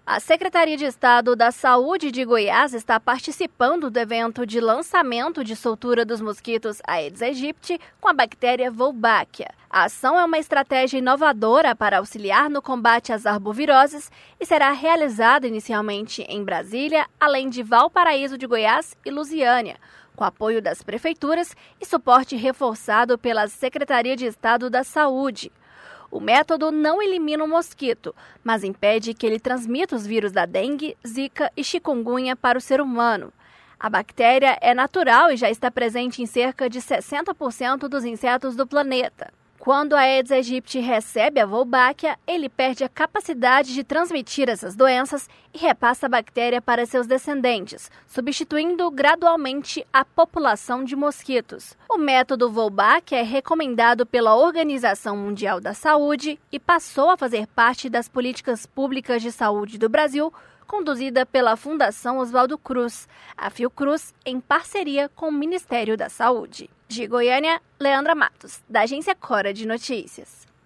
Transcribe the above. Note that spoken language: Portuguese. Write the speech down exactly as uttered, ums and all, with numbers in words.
A Secretaria de Estado da Saúde de Goiás está participando do evento de lançamento de soltura dos mosquitos Aedes aegypti com a bactéria Wolbachia. A ação é uma estratégia inovadora para auxiliar no combate às arboviroses e será realizada inicialmente em Brasília, além de Valparaíso de Goiás e Lusiânia, com apoio das prefeituras e suporte reforçado pela Secretaria de Estado da Saúde. O método não elimina o mosquito, mas impede que ele transmita os vírus da dengue, zika e chikungunya para o ser humano. A bactéria é natural e já está presente em cerca de sessenta por cento dos insetos do planeta. Quando a Aedes aegypti recebe a Wolbachia, ele perde a capacidade de transmitir essas doenças e repassa a bactéria para seus descendentes, substituindo gradualmente a população de mosquitos. O método Wolbachia é recomendado pela Organização Mundial da Saúde e passou a fazer parte das políticas públicas de saúde do Brasil, conduzida pela Fundação Oswaldo Cruz, a Fiocruz, em parceria com o Ministério da Saúde. De Goiânia, Leandra Matos, da Agência Cora de Notícias.